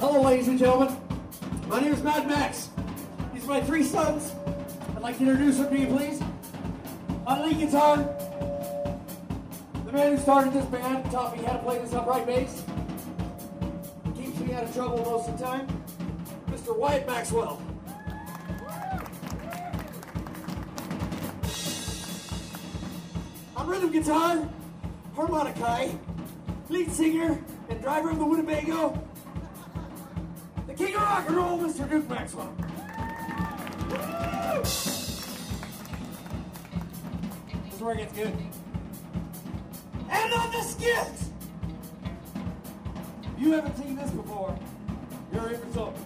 Hello, ladies and gentlemen. My name is Mad Max. These are my three sons. I'd like to introduce them to you, please. On lead guitar, the man who started this band taught me how to play this upright bass. Keeps me out of trouble most of the time. Mr. Wyatt Maxwell. On rhythm guitar, harmonica, lead singer, and driver of the Winnebago, the king of rock and roll, Mr. Duke Maxwell. This is where it gets good. And on the skids! If you haven't seen this before, you're in for something.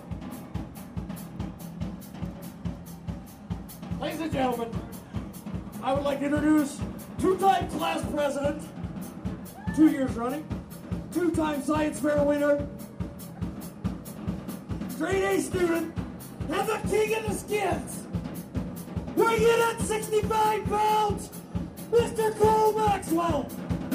Ladies and gentlemen, I would like to introduce two-time class president, 2 years running, two-time science fair winner, straight A student, and the king of the skids. Weighing in at 65 pounds, Mr. Cole Maxwell.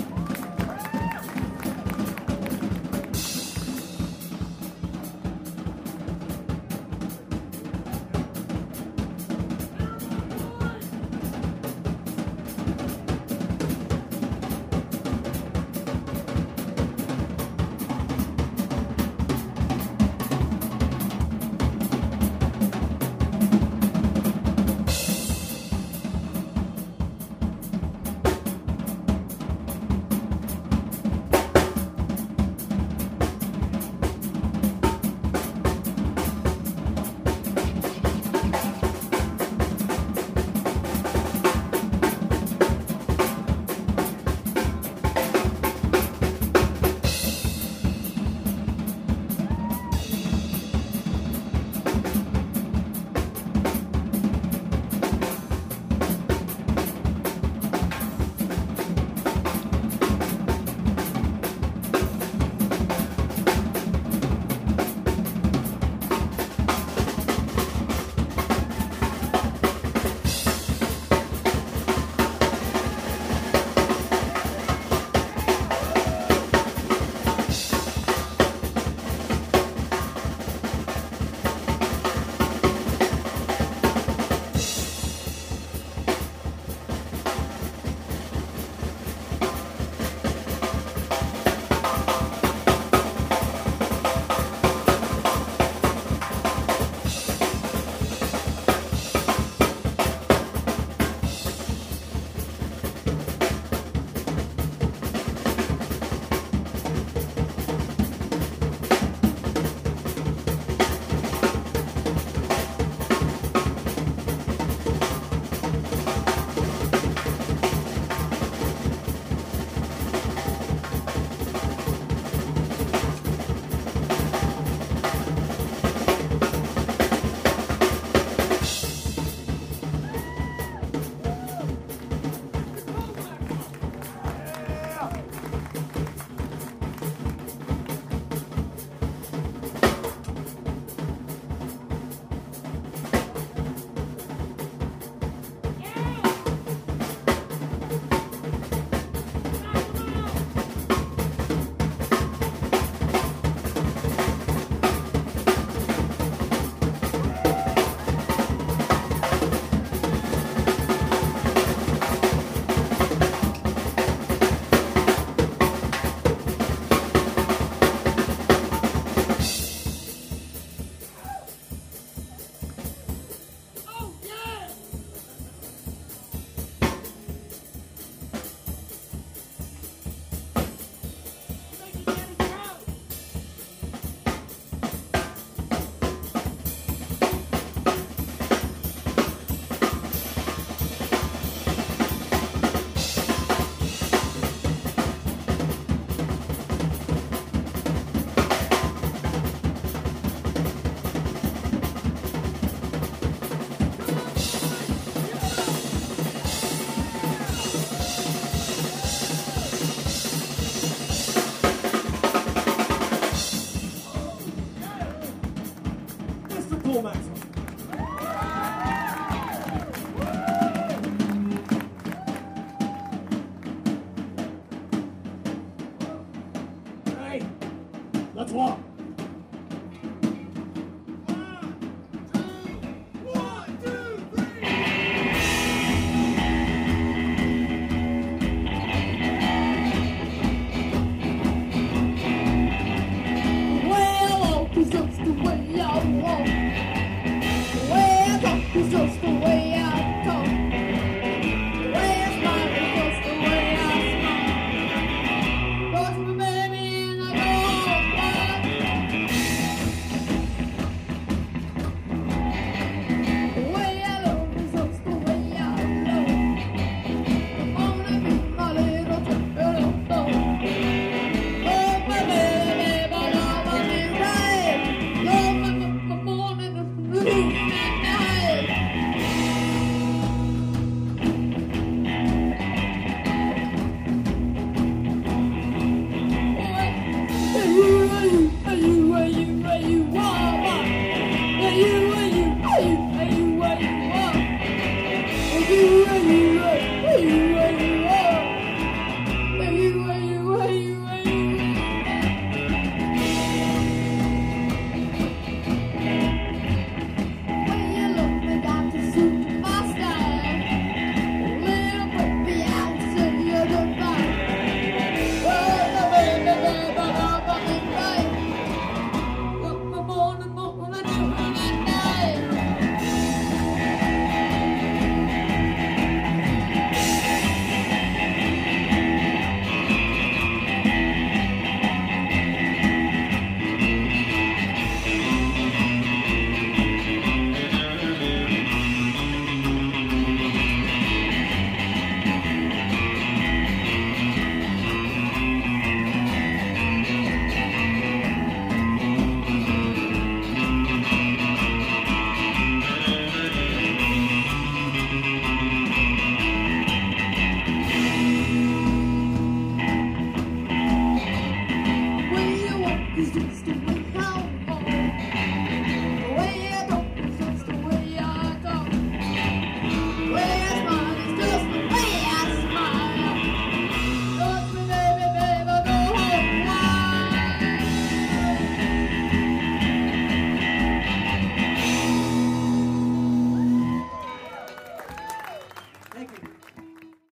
Cole Maxwell. Hey, let's walk. is just the way